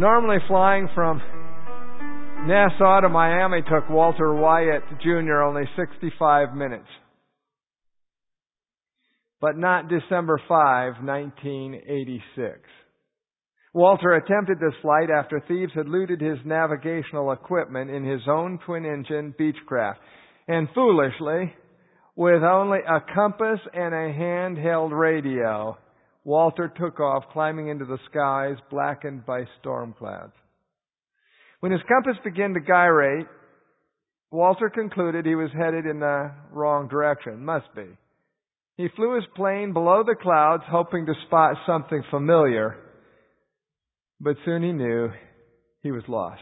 Normally flying from Nassau to Miami took Walter Wyatt Jr. only 65 minutes. But not December 5, 1986. Walter attempted this flight after thieves had looted his navigational equipment in his own twin-engine Beechcraft. And foolishly, with only a compass and a handheld radio, Walter took off, climbing into the skies blackened by storm clouds. When his compass began to gyrate, Walter concluded he was headed in the wrong direction. Must be. He flew his plane below the clouds, hoping to spot something familiar. But soon he knew he was lost.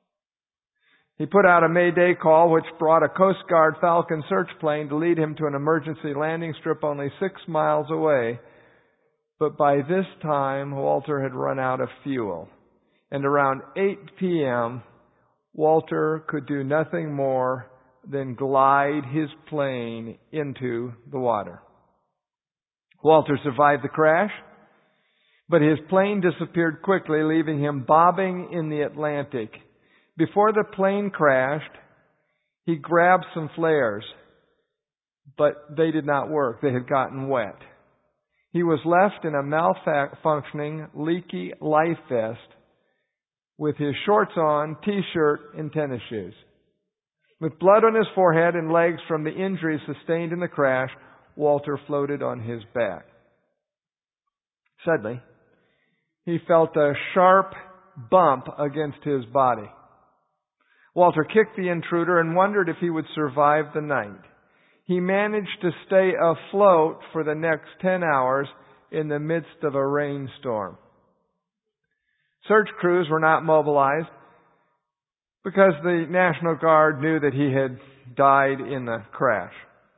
He put out a Mayday call, which brought a Coast Guard Falcon search plane to lead him to an emergency landing strip only 6 miles away. But by this time, Walter had run out of fuel. And around 8 p.m., Walter could do nothing more than glide his plane into the water. Walter survived the crash, but his plane disappeared quickly, leaving him bobbing in the Atlantic. Before the plane crashed, he grabbed some flares, but they did not work. They had gotten wet. He was left in a malfunctioning, leaky life vest with his shorts on, t-shirt, and tennis shoes. With blood on his forehead and legs from the injuries sustained in the crash, Walter floated on his back. Suddenly, he felt a sharp bump against his body. Walter kicked the intruder and wondered if he would survive the night. He managed to stay afloat for the next 10 hours in the midst of a rainstorm. Search crews were not mobilized because the National Guard knew that he had died in the crash.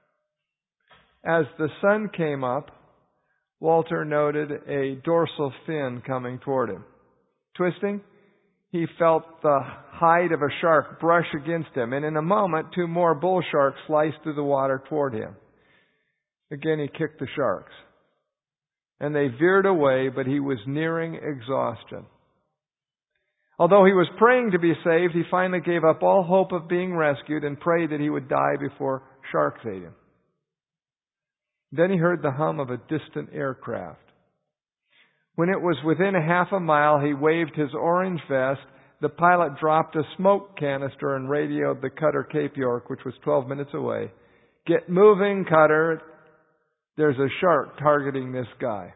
As the sun came up, Walter noted a dorsal fin coming toward him. Twisting, he felt the hide of a shark brush against him, and in a moment, 2 more bull sharks sliced through the water toward him. Again, he kicked the sharks, and they veered away, but he was nearing exhaustion. Although he was praying to be saved, he finally gave up all hope of being rescued and prayed that he would die before sharks ate him. Then he heard the hum of a distant aircraft. When it was within a half a mile, he waved his orange vest. The pilot dropped a smoke canister and radioed the cutter Cape York, which was 12 minutes away. "Get moving, cutter. There's a shark targeting this guy."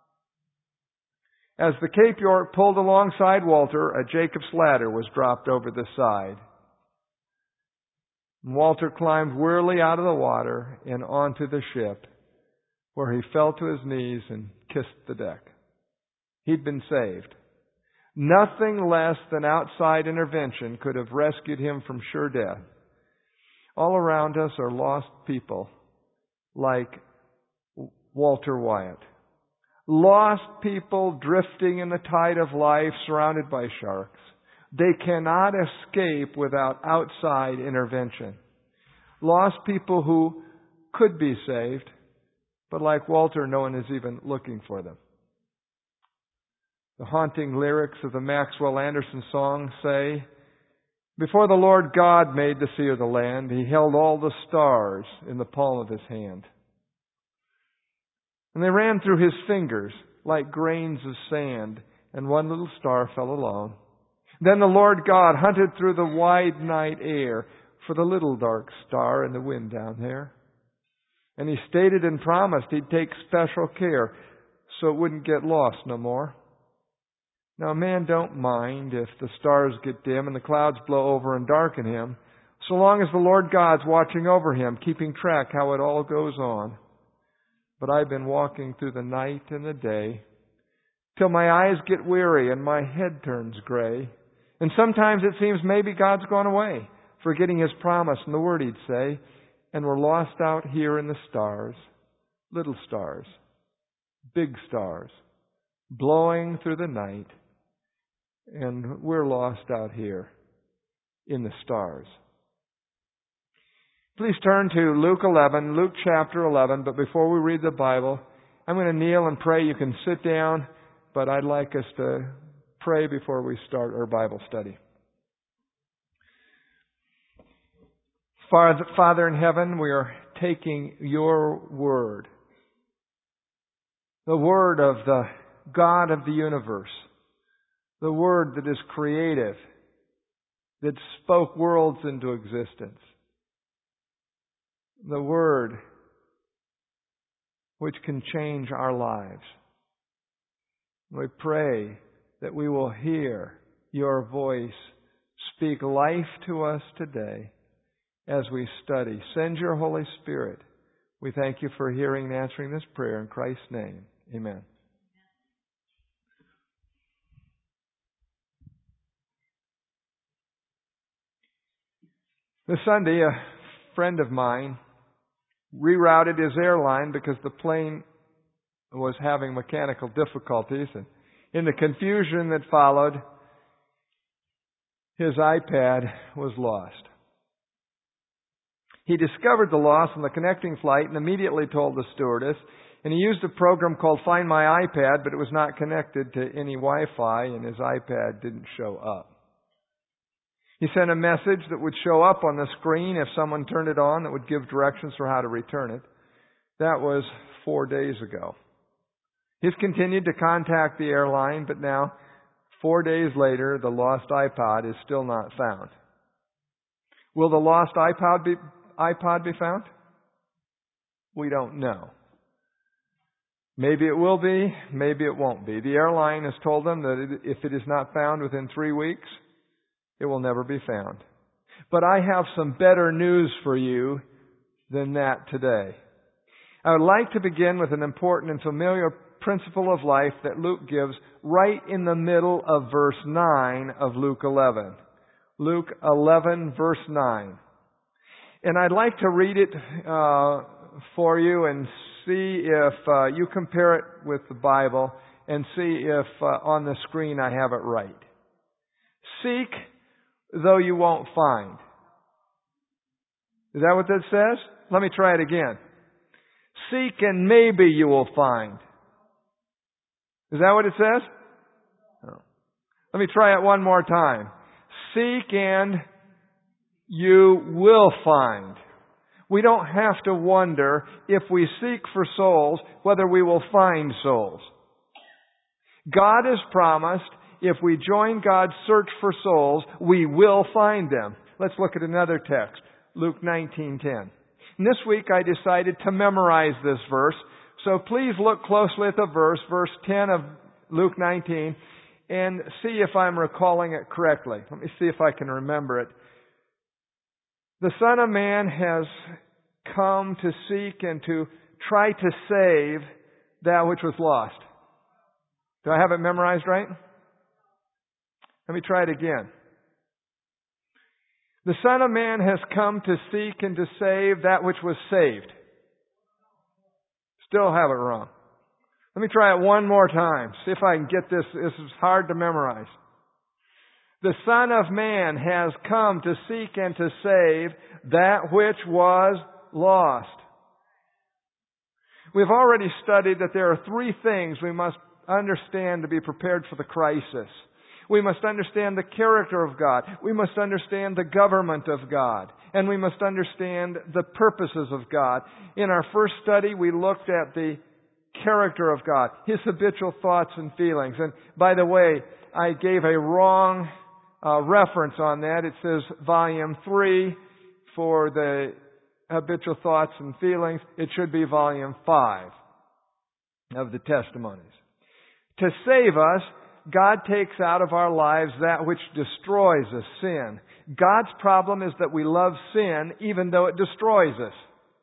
As the Cape York pulled alongside Walter, a Jacob's ladder was dropped over the side. Walter climbed wearily out of the water and onto the ship, where he fell to his knees and kissed the deck. He'd been saved. Nothing less than outside intervention could have rescued him from sure death. All around us are lost people like Walter Wyatt. Lost people drifting in the tide of life, surrounded by sharks. They cannot escape without outside intervention. Lost people who could be saved, but like Walter, no one is even looking for them. The haunting lyrics of the Maxwell Anderson song say, "Before the Lord God made the sea or the land, He held all the stars in the palm of His hand. And they ran through His fingers like grains of sand, and one little star fell alone. Then the Lord God hunted through the wide night air for the little dark star in the wind down there. And He stated and promised He'd take special care so it wouldn't get lost no more. Now, man don't mind if the stars get dim and the clouds blow over and darken him, so long as the Lord God's watching over him, keeping track how it all goes on. But I've been walking through the night and the day, till my eyes get weary and my head turns gray. And sometimes it seems maybe God's gone away, forgetting His promise and the word He'd say, and we're lost out here in the stars, little stars, big stars, blowing through the night, and we're lost out here in the stars." Please turn to Luke chapter 11. But before we read the Bible, I'm going to kneel and pray. You can sit down, but I'd like us to pray before we start our Bible study. Father in heaven, we are taking your word, the word of the God of the universe, the word that is creative, that spoke worlds into existence, the word which can change our lives. We pray that we will hear your voice speak life to us today as we study. Send your Holy Spirit. We thank you for hearing and answering this prayer in Christ's name. Amen. This Sunday, a friend of mine rerouted his airline because the plane was having mechanical difficulties, and in the confusion that followed, his iPad was lost. He discovered the loss on the connecting flight and immediately told the stewardess, and he used a program called Find My iPad, but it was not connected to any Wi-Fi, and his iPad didn't show up. He sent a message that would show up on the screen if someone turned it on that would give directions for how to return it. That was 4 days ago. He's continued to contact the airline, but now, 4 days later, the lost iPod is still not found. Will the lost iPod be found? We don't know. Maybe it will be, maybe it won't be. The airline has told them that if it is not found within 3 weeks, it will never be found. But I have some better news for you than that today. I would like to begin with an important and familiar principle of life that Luke gives right in the middle of verse 9 of Luke 11. Luke 11, verse 9. And I'd like to read it for you and see if you compare it with the Bible and see if on the screen I have it right. Seek, though you won't find. Is that what that says? Let me try it again. Seek and maybe you will find. Is that what it says? No. Let me try it one more time. Seek and you will find. We don't have to wonder if we seek for souls whether we will find souls. God has promised if we join God's search for souls, we will find them. Let's look at another text, Luke 19:10. And this week I decided to memorize this verse. So please look closely at the verse 10 of Luke 19, and see if I'm recalling it correctly. Let me see if I can remember it. The Son of Man has come to seek and to try to save that which was lost. Do I have it memorized right? Let me try it again. The Son of Man has come to seek and to save that which was saved. Still have it wrong. Let me try it one more time. See if I can get this. This is hard to memorize. The Son of Man has come to seek and to save that which was lost. We've already studied that there are 3 things we must understand to be prepared for the crisis. We must understand the character of God. We must understand the government of God. And we must understand the purposes of God. In our first study, we looked at the character of God, His habitual thoughts and feelings. And by the way, I gave a wrong reference on that. It says volume 3 for the habitual thoughts and feelings. It should be volume 5 of the testimonies. To save us, God takes out of our lives that which destroys us, sin. God's problem is that we love sin even though it destroys us.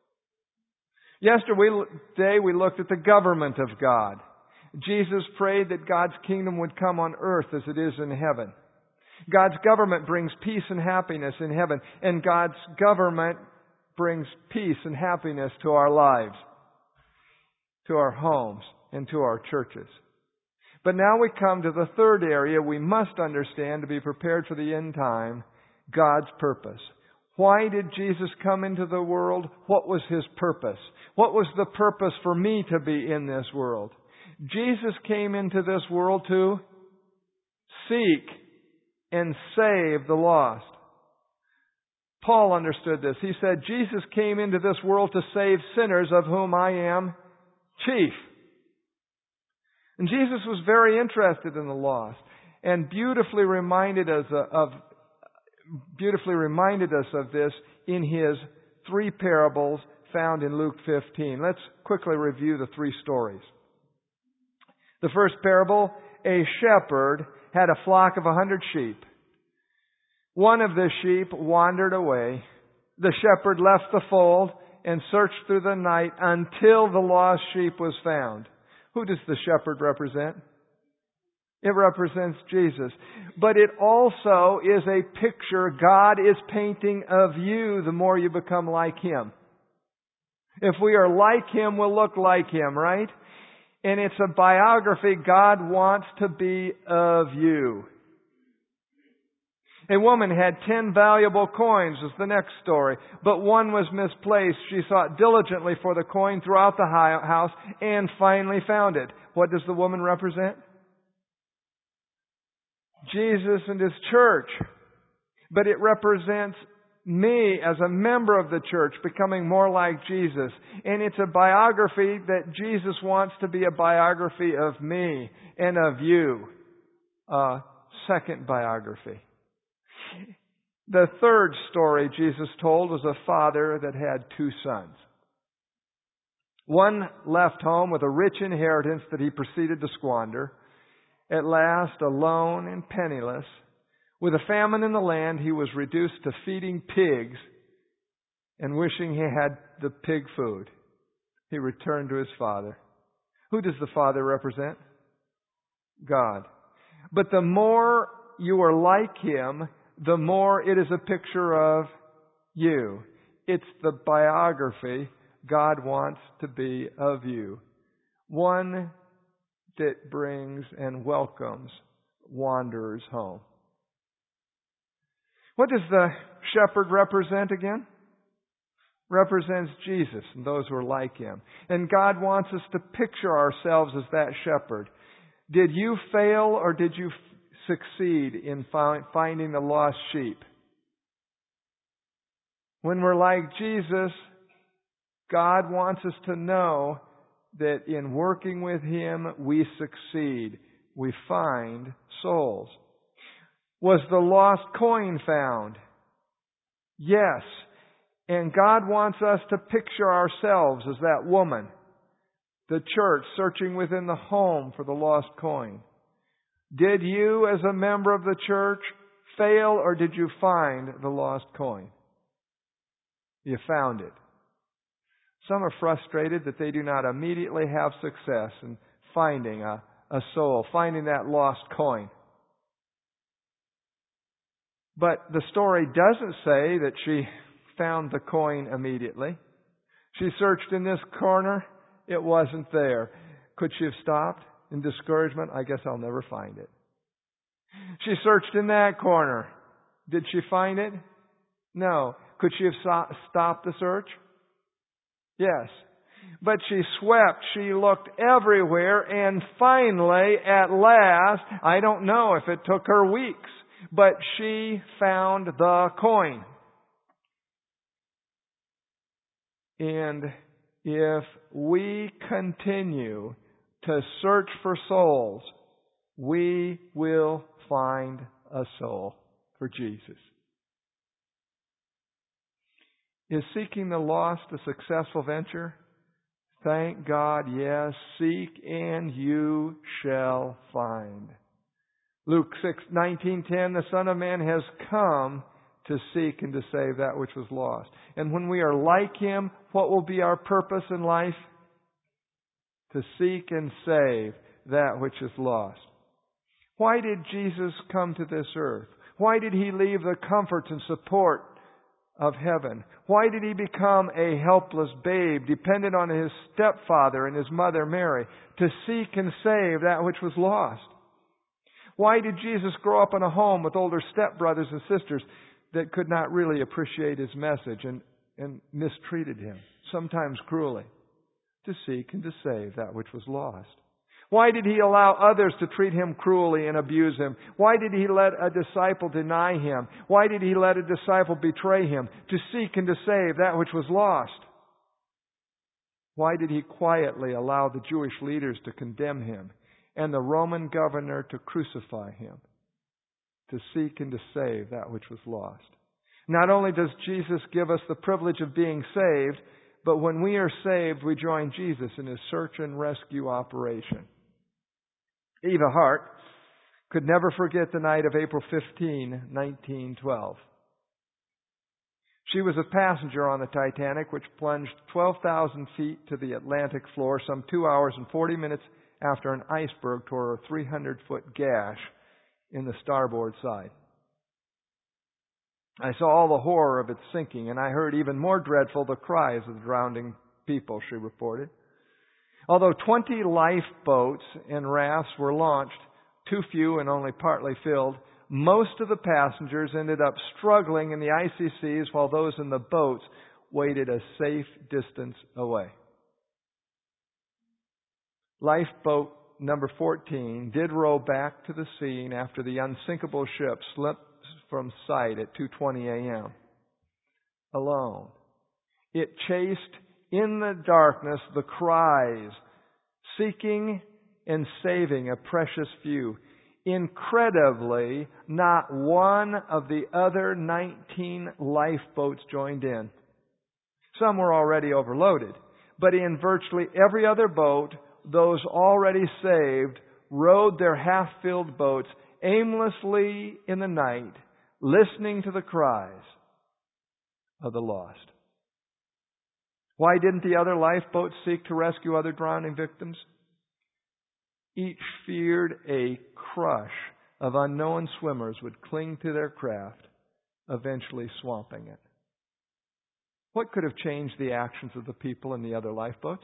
Yesterday we looked at the government of God. Jesus prayed that God's kingdom would come on earth as it is in heaven. God's government brings peace and happiness in heaven, and God's government brings peace and happiness to our lives, to our homes, and to our churches. But now we come to the third area we must understand to be prepared for the end time, God's purpose. Why did Jesus come into the world? What was His purpose? What was the purpose for me to be in this world? Jesus came into this world to seek and save the lost. Paul understood this. He said, Jesus came into this world to save sinners, of whom I am chief. And Jesus was very interested in the lost and beautifully reminded us of this in His 3 parables found in Luke 15. Let's quickly review the 3 stories. The first parable, a shepherd had a flock of 100 sheep. One of the sheep wandered away. The shepherd left the fold and searched through the night until the lost sheep was found. Who does the shepherd represent? It represents Jesus. But it also is a picture God is painting of you the more you become like Him. If we are like Him, we'll look like Him, right? And it's a biography God wants to be of you. A woman had 10 valuable coins, is the next story, but one was misplaced. She sought diligently for the coin throughout the house and finally found it. What does the woman represent? Jesus and His church. But it represents me as a member of the church becoming more like Jesus. And it's a biography that Jesus wants to be a biography of me and of you. A second biography. The third story Jesus told was a father that had 2 sons. One left home with a rich inheritance that he proceeded to squander. At last, alone and penniless, with a famine in the land, he was reduced to feeding pigs and wishing he had the pig food. He returned to his father. Who does the father represent? God. But the more you are like Him, the more it is a picture of you. It's the biography God wants to be of you. One that brings and welcomes wanderers home. What does the shepherd represent again? Represents Jesus and those who are like Him. And God wants us to picture ourselves as that shepherd. Did you fail or did you succeed in finding the lost sheep? When we're like Jesus, God wants us to know that in working with Him, we succeed. We find souls. Was the lost coin found? Yes. And God wants us to picture ourselves as that woman, the church searching within the home for the lost coin. Did you, as a member of the church, fail or did you find the lost coin? You found it. Some are frustrated that they do not immediately have success in finding a soul, finding that lost coin. But the story doesn't say that she found the coin immediately. She searched in this corner. It wasn't there. Could she have stopped in discouragement? I guess I'll never find it. She searched in that corner. Did she find it? No. Could she have stopped the search? Yes. But she swept, she looked everywhere, and finally, at last, I don't know if it took her weeks, but she found the coin. And if we continue to search for souls, we will find a soul for Jesus. Is seeking the lost a successful venture? Thank God, yes. Seek and you shall find. Luke 6:19-10, the Son of Man has come to seek and to save that which was lost. And when we are like Him, what will be our purpose in life? To seek and save that which is lost. Why did Jesus come to this earth? Why did He leave the comforts and support of heaven? Why did He become a helpless babe, dependent on His stepfather and His mother Mary, to seek and save that which was lost? Why did Jesus grow up in a home with older stepbrothers and sisters that could not really appreciate His message and mistreated Him, sometimes cruelly? To seek and to save that which was lost. Why did He allow others to treat Him cruelly and abuse Him? Why did He let a disciple deny Him? Why did He let a disciple betray Him? To seek and to save that which was lost. Why did He quietly allow the Jewish leaders to condemn Him and the Roman governor to crucify Him? To seek and to save that which was lost. Not only does Jesus give us the privilege of being saved, but when we are saved, we join Jesus in His search and rescue operation. Eva Hart could never forget the night of April 15, 1912. She was a passenger on the Titanic, which plunged 12,000 feet to the Atlantic floor some 2 hours and 40 minutes after an iceberg tore a 300-foot gash in the starboard side. I saw all the horror of its sinking, and I heard even more dreadful the cries of the drowning people, she reported. Although 20 lifeboats and rafts were launched, too few and only partly filled, most of the passengers ended up struggling in the icy seas while those in the boats waited a safe distance away. Lifeboat number 14 did row back to the scene after the unsinkable ship slipped from sight at 2:20 a.m. Alone. It chased in the darkness the cries, seeking and saving a precious few. Incredibly, not one of the other 19 lifeboats joined in. Some were already overloaded, but in virtually every other boat, those already saved rowed their half-filled boats aimlessly in the night, listening to the cries of the lost. Why didn't the other lifeboats seek to rescue other drowning victims? Each feared a crush of unknown swimmers would cling to their craft, eventually swamping it. What could have changed the actions of the people in the other lifeboats?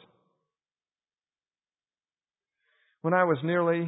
When I was nearly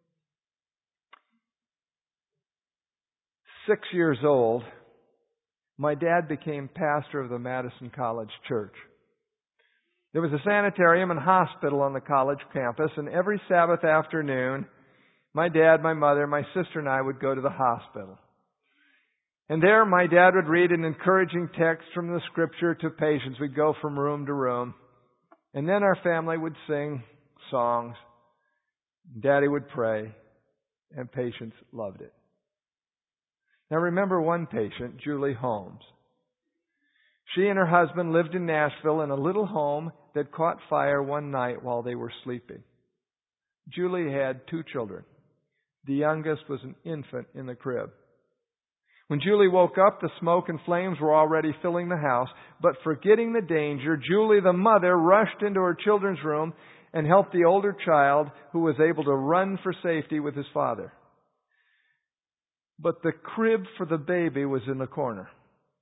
6 years old, my dad became pastor of the Madison College Church. There was a sanitarium and hospital on the college campus, and every Sabbath afternoon, my dad, my mother, my sister, and I would go to the hospital. And there, my dad would read an encouraging text from the Scripture to patients. We'd go from room to room. And then our family would sing songs. Daddy would pray, and patients loved it. Now remember one patient, Julie Holmes. She and her husband lived in Nashville in a little home that caught fire one night while they were sleeping. Julie had 2 children. The youngest was an infant in the crib. When Julie woke up, the smoke and flames were already filling the house, but forgetting the danger, Julie, the mother, rushed into her children's room and helped the older child, who was able to run for safety with his father. But the crib for the baby was in the corner.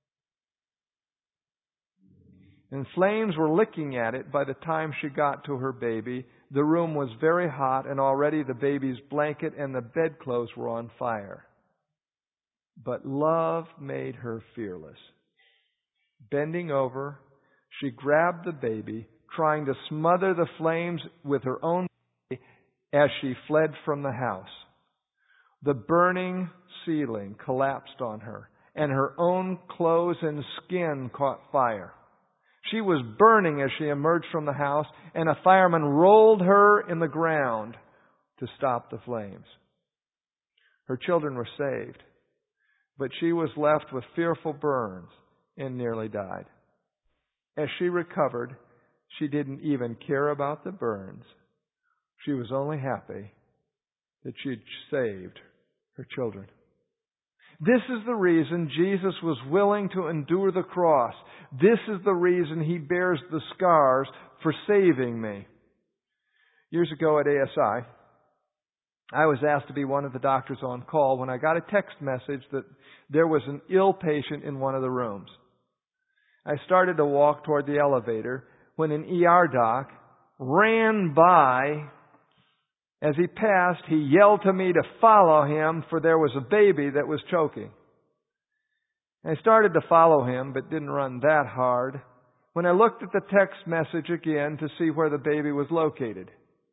And flames were licking at it by the time she got to her baby. The room was very hot, and already the baby's blanket and the bedclothes were on fire. But love made her fearless. Bending over, she grabbed the baby, trying to smother the flames with her own body as she fled from the house. The burning ceiling collapsed on her, and her own clothes and skin caught fire. She was burning as she emerged from the house, and a fireman rolled her in the ground to stop the flames. Her children were saved, but she was left with fearful burns and nearly died. As she recovered, she didn't even care about the burns. She was only happy that she'd saved her children. This is the reason Jesus was willing to endure the cross. This is the reason He bears the scars for saving me. Years ago at ASI, I was asked to be one of the doctors on call when I got a text message that there was an ill patient in one of the rooms. I started to walk toward the elevator when an ER doc ran by. As he passed, he yelled to me to follow him, for there was a baby that was choking. I started to follow him, but didn't run that hard, when I looked at the text message again to see where the baby was located.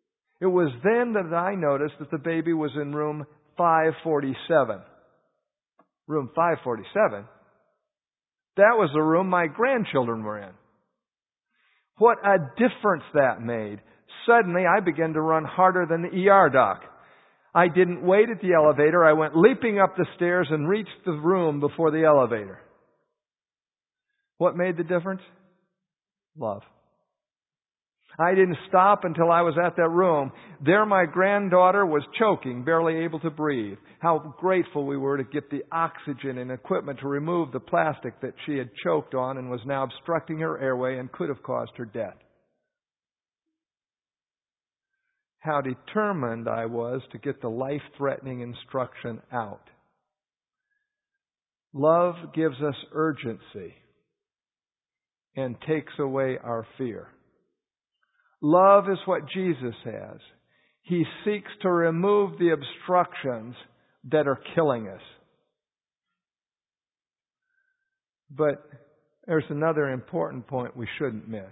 It was then that I noticed that the baby was in room 547. Room 547? That was the room my grandchildren were in. What a difference that made. Suddenly, I began to run harder than the ER doc. I didn't wait at the elevator. I went leaping up the stairs and reached the room before the elevator. What made the difference? Love. I didn't stop until I was at that room. There my granddaughter was choking, barely able to breathe. How grateful we were to get the oxygen and equipment to remove the plastic that she had choked on and was now obstructing her airway and could have caused her death. How determined I was to get the life-threatening instruction out. Love gives us urgency and takes away our fear. Love is what Jesus has. He seeks to remove the obstructions that are killing us. But there's another important point we shouldn't miss.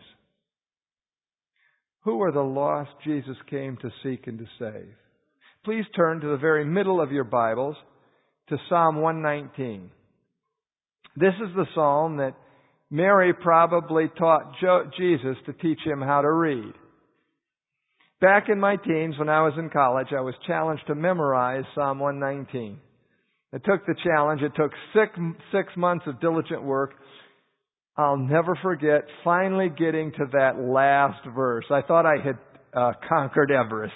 Who are the lost Jesus came to seek and to save? Please turn to the very middle of your Bibles to Psalm 119. This is the psalm that Mary probably taught Jesus to teach him how to read. Back in my teens, when I was in college, I was challenged to memorize Psalm 119. I took the challenge. It took six months of diligent work. I'll never forget finally getting to that last verse. I thought I had conquered Everest.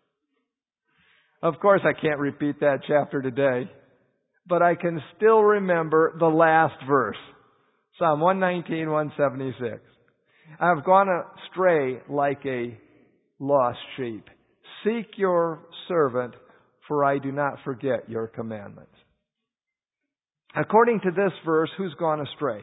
Of course, I can't repeat that chapter today, but I can still remember the last verse. Psalm 119, 176. I've gone astray like a lost sheep. Seek your servant, for I do not forget your commandments. According to this verse, who's gone astray?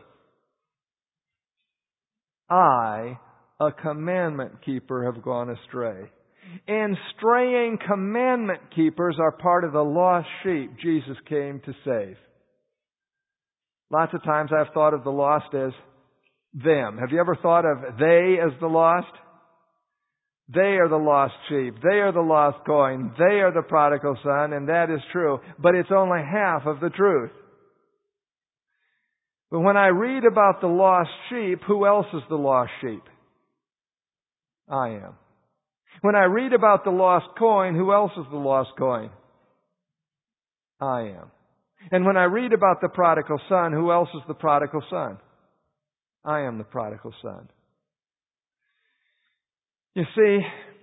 I, a commandment keeper, have gone astray. And straying commandment keepers are part of the lost sheep Jesus came to save. Lots of times I've thought of the lost as them. Have you ever thought of they as the lost? They are the lost sheep. They are the lost coin. They are the prodigal son, and that is true. But it's only half of the truth. But when I read about the lost sheep, who else is the lost sheep? I am. When I read about the lost coin, who else is the lost coin? I am. And when I read about the prodigal son, who else is the prodigal son? I am the prodigal son. You see,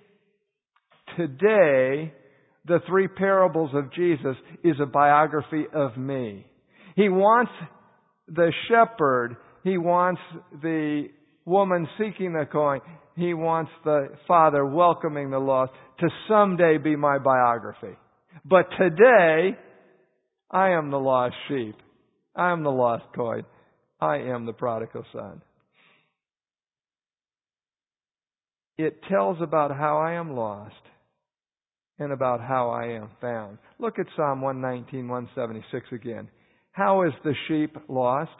today, the three parables of Jesus is a biography of me. He wants the shepherd. He wants the woman seeking the coin. He wants the father welcoming the lost to someday be my biography. But today, I am the lost sheep. I am the lost coin. I am the prodigal son. It tells about how I am lost and about how I am found. Look at Psalm 119, 176 again. How is the sheep lost?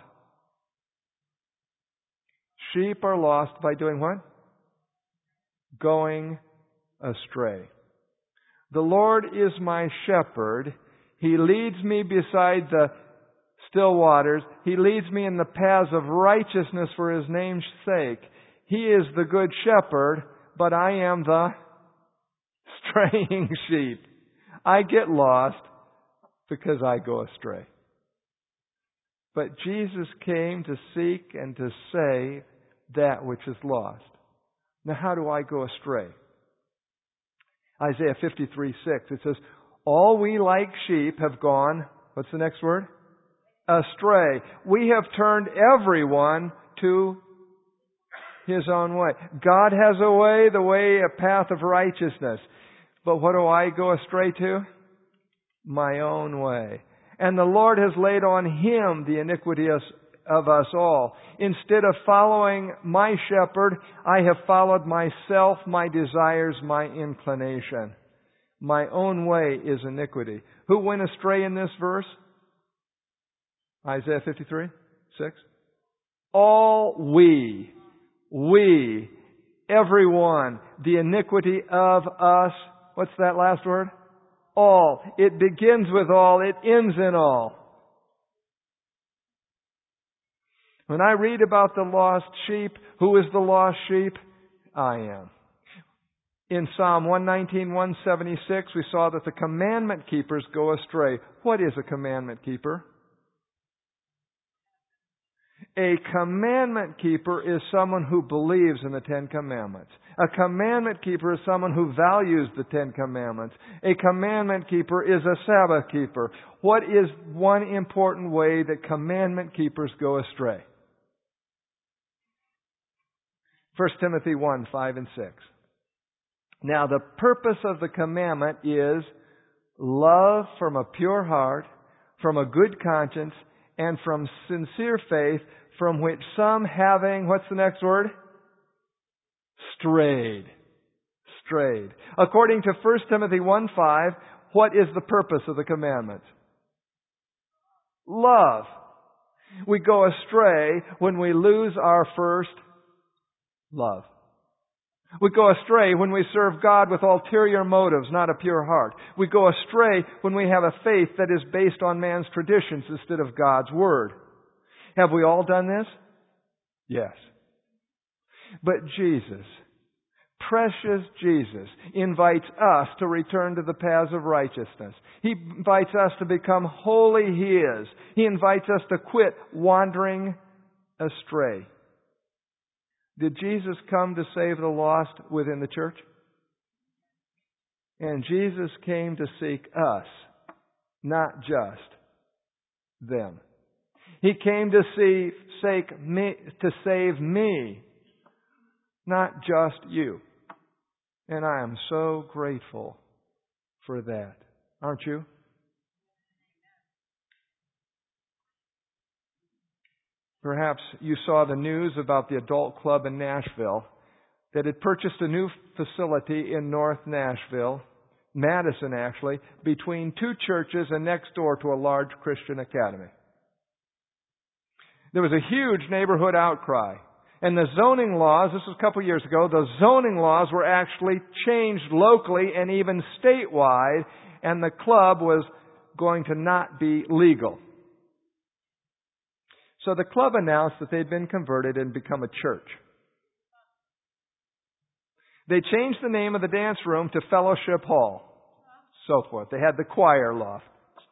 Sheep are lost by doing what? Going astray. The Lord is my shepherd. He leads me beside the still waters. He leads me in the paths of righteousness for His name's sake. He is the good shepherd, but I am the straying sheep. I get lost because I go astray. But Jesus came to seek and to save that which is lost. Now, how do I go astray? Isaiah 53:6, it says, all we like sheep have gone, what's the next word? Astray. We have turned everyone to his own way. God has a way, a path of righteousness. But what do I go astray to? My own way. And the Lord has laid on Him the iniquity of us all. Instead of following my shepherd, I have followed myself, my desires, my inclination. My own way is iniquity. Who went astray in this verse? Isaiah 53:6. All we, everyone, the iniquity of us. What's that last word? All. It begins with all. It ends in all. When I read about the lost sheep, who is the lost sheep? I am. In Psalm 119, 176, we saw that the commandment keepers go astray. What is a commandment keeper? A commandment keeper is someone who believes in the Ten Commandments. A commandment keeper is someone who values the Ten Commandments. A commandment keeper is a Sabbath keeper. What is one important way that commandment keepers go astray? 1 Timothy 1, 5 and 6. Now the purpose of the commandment is love from a pure heart, from a good conscience, and from sincere faith, from which some having, what's the next word? Strayed. Strayed. According to 1 Timothy 1, 5, what is the purpose of the commandments? Love. We go astray when we lose our first love. We go astray when we serve God with ulterior motives, not a pure heart. We go astray when we have a faith that is based on man's traditions instead of God's Word. Have we all done this? Yes. But Jesus, precious Jesus, invites us to return to the paths of righteousness. He invites us to become wholly His. He invites us to quit wandering astray. Did Jesus come to save the lost within the church? And Jesus came to seek us, not just them. He came to save me, not just you. And I am so grateful for that. Aren't you? Perhaps you saw the news about the adult club in Nashville that had purchased a new facility in North Nashville, Madison actually, between two churches and next door to a large Christian academy. There was a huge neighborhood outcry. And the zoning laws, this was a couple years ago, the zoning laws were actually changed locally and even statewide, and the club was going to not be legal. So the club announced that they'd been converted and become a church. They changed the name of the dance room to Fellowship Hall, so forth. They had the choir loft.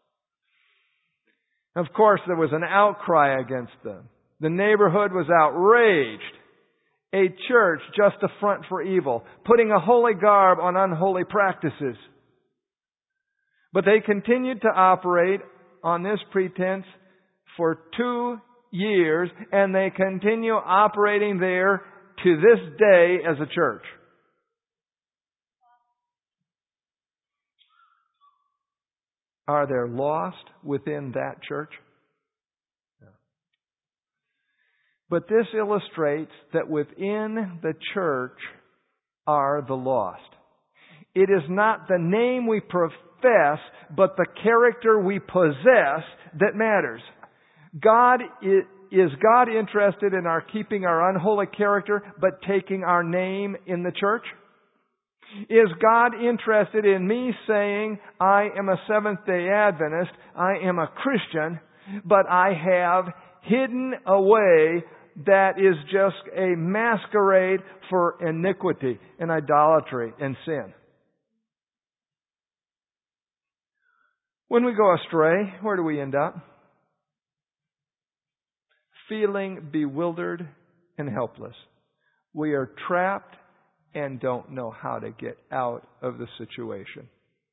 Of course, there was an outcry against them. The neighborhood was outraged. A church just a front for evil, putting a holy garb on unholy practices. But they continued to operate on this pretense for 2 years, and they continue operating there to this day as a church. Are there lost within that church? No. But this illustrates that within the church are the lost. It is not the name we profess, but the character we possess that matters. Is God interested in our keeping our unholy character, but taking our name in the church? Is God interested in me saying, I am a Seventh-day Adventist, I am a Christian, but I have hidden a way that is just a masquerade for iniquity and idolatry and sin? When we go astray, where do we end up? Feeling bewildered and helpless. We are trapped and don't know how to get out of the situation.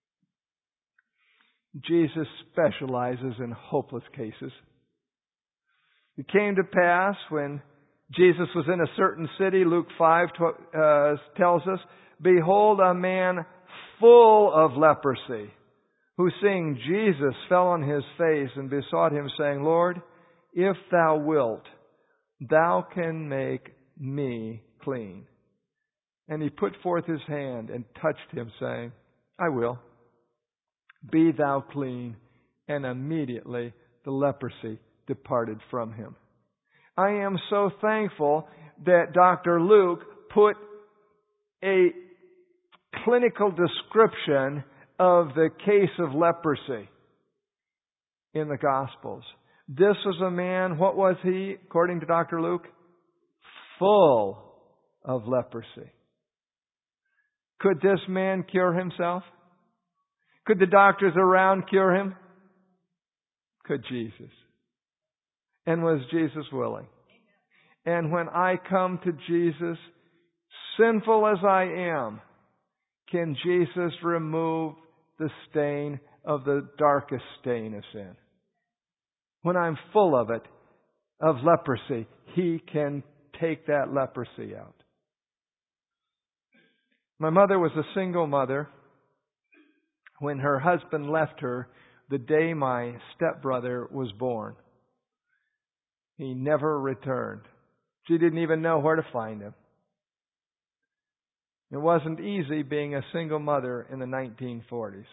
Jesus specializes in hopeless cases. It came to pass when Jesus was in a certain city, Luke 5 tells us, behold, a man full of leprosy, who seeing Jesus fell on his face and besought him, saying, Lord, if thou wilt, thou can make me clean. And he put forth his hand and touched him, saying, I will. Be thou clean. And immediately the leprosy departed from him. I am so thankful that Dr. Luke put a clinical description of the case of leprosy in the Gospels. This was a man, what was he, according to Dr. Luke? Full of leprosy. Could this man cure himself? Could the doctors around cure him? Could Jesus? And was Jesus willing? And when I come to Jesus, sinful as I am, can Jesus remove the stain of the darkest stain of sin? When I'm full of it, of leprosy, He can take that leprosy out. My mother was a single mother when her husband left her the day my stepbrother was born. He never returned. She didn't even know where to find him. It wasn't easy being a single mother in the 1940s.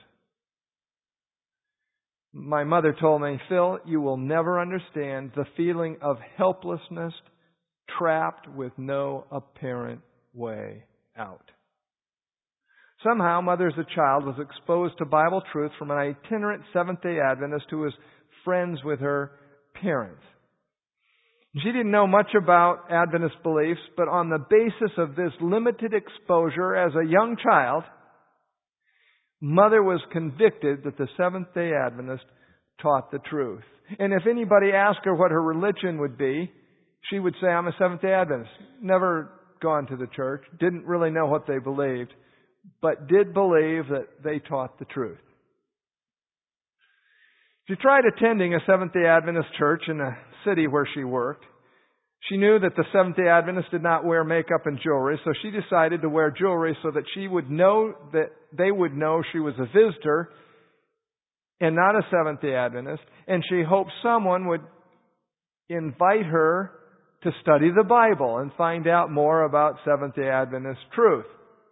My mother told me, Phil, you will never understand the feeling of helplessness, trapped with no apparent way out. Somehow, Mother as a child was exposed to Bible truth from an itinerant Seventh-day Adventist who was friends with her parents. She didn't know much about Adventist beliefs, but on the basis of this limited exposure as a young child, Mother was convicted that the Seventh-day Adventist taught the truth. And if anybody asked her what her religion would be, she would say, I'm a Seventh-day Adventist. Never gone to the church, didn't really know what they believed, but did believe that they taught the truth. She tried attending a Seventh-day Adventist church in a city where she worked. She knew that the Seventh-day Adventists did not wear makeup and jewelry, so she decided to wear jewelry so that they would know she was a visitor and not a Seventh-day Adventist, and she hoped someone would invite her to study the Bible and find out more about Seventh-day Adventist truth.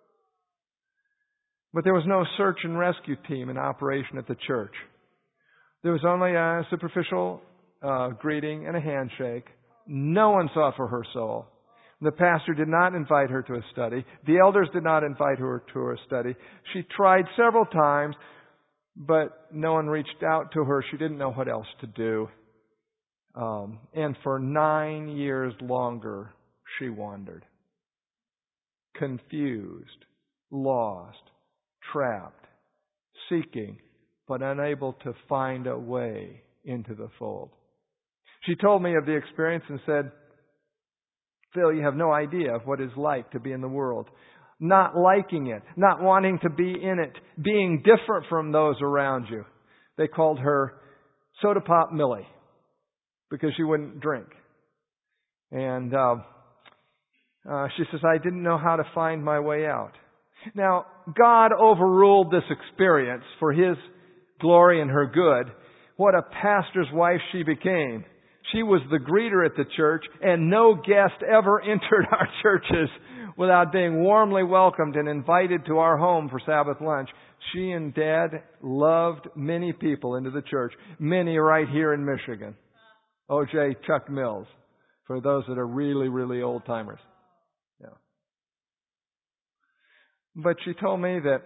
But there was no search and rescue team in operation at the church. There was only a superficial greeting and a handshake. No one saw for her soul. The pastor did not invite her to a study. The elders did not invite her to a study. She tried several times, but no one reached out to her. She didn't know what else to do. And for 9 years longer, she wandered. Confused, lost, trapped, seeking, but unable to find a way into the fold. She told me of the experience and said, Phil, you have no idea of what it's like to be in the world. Not liking it, not wanting to be in it, being different from those around you. They called her Soda Pop Millie because she wouldn't drink. And she says, I didn't know how to find my way out. Now, God overruled this experience for His glory and her good. What a pastor's wife she became. She was the greeter at the church, and no guest ever entered our churches without being warmly welcomed and invited to our home for Sabbath lunch. She and Dad loved many people into the church, many right here in Michigan. O.J. Chuck Mills, for those that are really, really old-timers. Yeah. But she told me that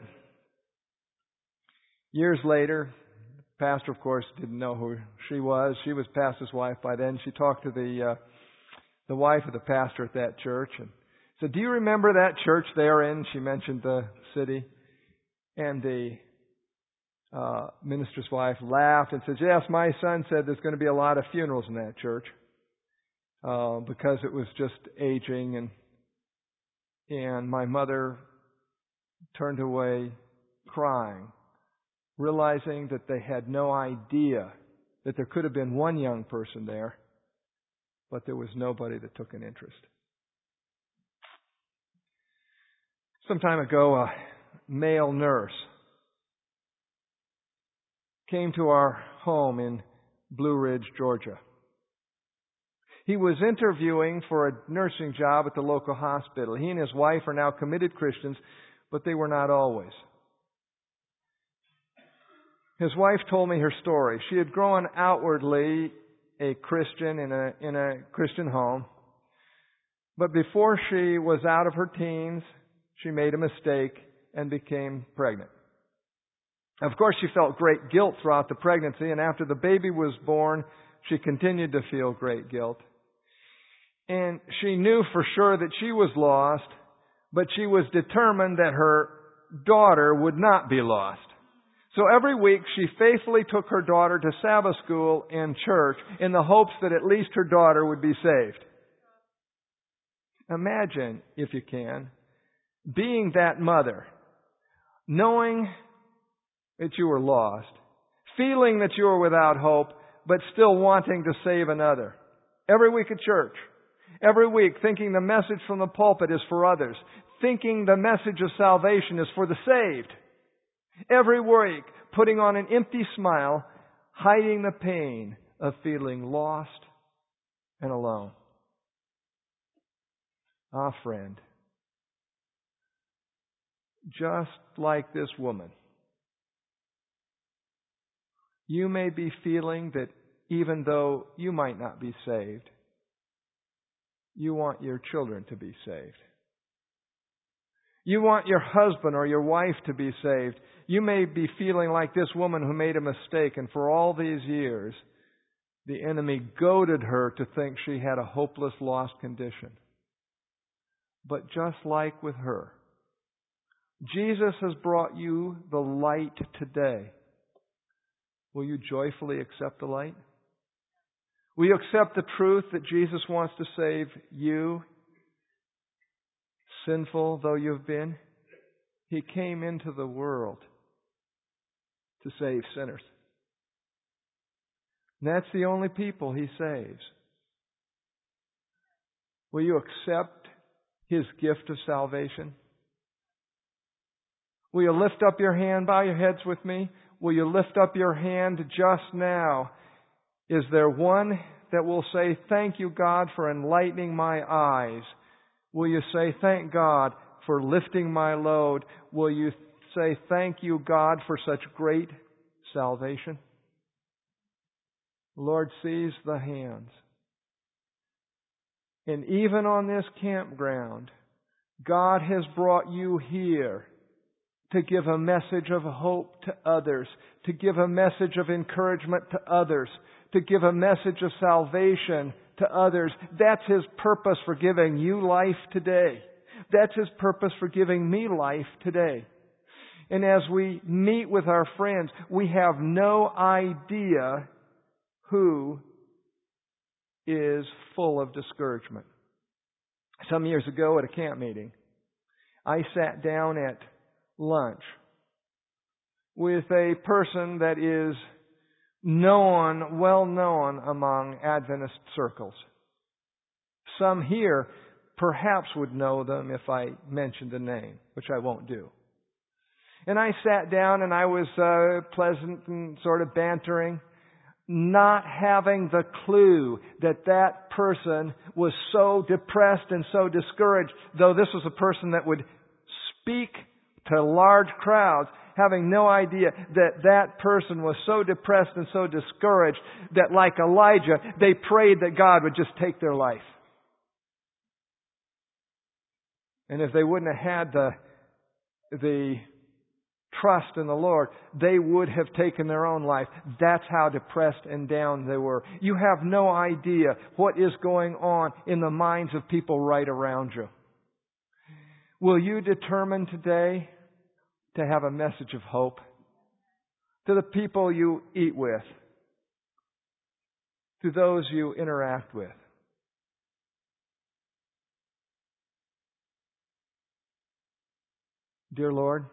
years later, the pastor, of course, didn't know who she was. She was pastor's wife by then. She talked to the wife of the pastor at that church and said, do you remember that church they're in? She mentioned the city. And the minister's wife laughed and said, yes, my son said there's going to be a lot of funerals in that church because it was just aging. And my mother turned away crying, realizing that they had no idea that there could have been one young person there, but there was nobody that took an interest. Some time ago, a male nurse came to our home in Blue Ridge, Georgia. He was interviewing for a nursing job at the local hospital. He and his wife are now committed Christians, but they were not always. His wife told me her story. She had grown outwardly a Christian in a Christian home, but before she was out of her teens, she made a mistake and became pregnant. Of course, she felt great guilt throughout the pregnancy, and after the baby was born, she continued to feel great guilt. And she knew for sure that she was lost, but she was determined that her daughter would not be lost. So every week she faithfully took her daughter to Sabbath school and church in the hopes that at least her daughter would be saved. Imagine, if you can, being that mother, knowing that you were lost, feeling that you were without hope, but still wanting to save another. Every week at church, every week thinking the message from the pulpit is for others, thinking the message of salvation is for the saved. Every week putting on an empty smile, hiding the pain of feeling lost and alone. Ah, friend, just like this woman, you may be feeling that even though you might not be saved, you want your children to be saved. You want your husband or your wife to be saved. You may be feeling like this woman who made a mistake, and for all these years, the enemy goaded her to think she had a hopeless, lost condition. But just like with her, Jesus has brought you the light today. Will you joyfully accept the light? Will you accept the truth that Jesus wants to save you, sinful though you've been? He came into the world to save sinners. And that's the only people He saves. Will you accept His gift of salvation? Will you lift up your hand? Bow your heads with me. Will you lift up your hand just now? Is there one that will say, "Thank you, God, for enlightening my eyes"? Will you say, "Thank God for lifting my load"? Will you say, "Thank you, God, for such great salvation"? The Lord sees the hands. And even on this campground, God has brought you here to give a message of hope to others, to give a message of encouragement to others, to give a message of salvation to others. That's His purpose for giving you life today. That's His purpose for giving me life today. And as we meet with our friends, we have no idea who is full of discouragement. Some years ago at a camp meeting, I sat down at lunch with a person that is well known among Adventist circles. Some here perhaps would know them if I mentioned the name, which I won't do. And I sat down and I was pleasant and sort of bantering, not having the clue that that person was so depressed and so discouraged, though this was a person that would speak to large crowds, having no idea that that person was so depressed and so discouraged that, like Elijah, they prayed that God would just take their life. And if they wouldn't have had the trust in the Lord, they would have taken their own life. That's how depressed and down they were. You have no idea what is going on in the minds of people right around you. Will you determine today to have a message of hope to the people you eat with, to those you interact with? Dear Lord,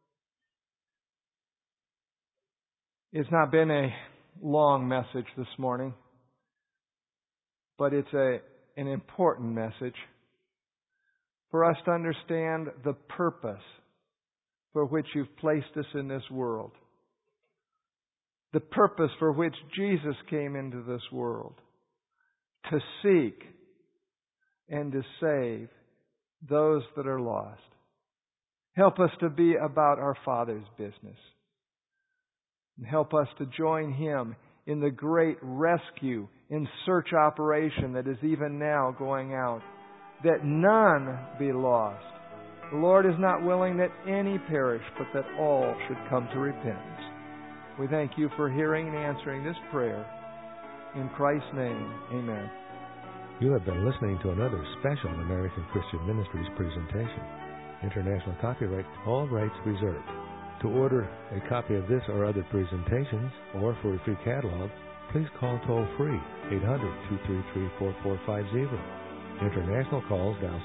it's not been a long message this morning, but it's an important message for us to understand the purpose for which You've placed us in this world. The purpose for which Jesus came into this world. To seek and to save those that are lost. Help us to be about our Father's business. And help us to join Him in the great rescue and search operation that is even now going out. That none be lost, The Lord is not willing that any perish, but that all should come to repentance. We thank you for hearing and answering this prayer. In Christ's name, amen. You have been listening to another special American Christian Ministries presentation. International copyright, all rights reserved. To order a copy of this or other presentations, or for a free catalog, please call toll-free 800-233-4450. International calls dial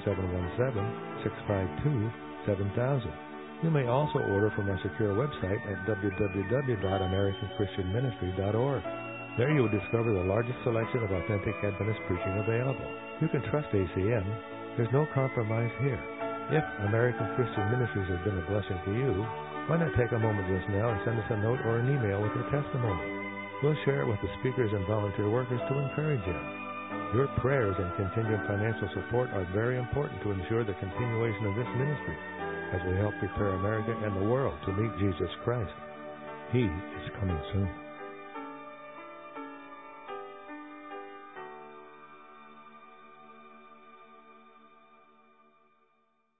717-652-7000. You may also order from our secure website at www.americanchristianministry.org. There you will discover the largest selection of authentic Adventist preaching available. You can trust ACM. There's no compromise here. If American Christian Ministries has been a blessing to you, why not take a moment just now and send us a note or an email with your testimony? We'll share it with the speakers and volunteer workers to encourage you. Your prayers and contingent financial support are very important to ensure the continuation of this ministry as we help prepare America and the world to meet Jesus Christ. He is coming soon.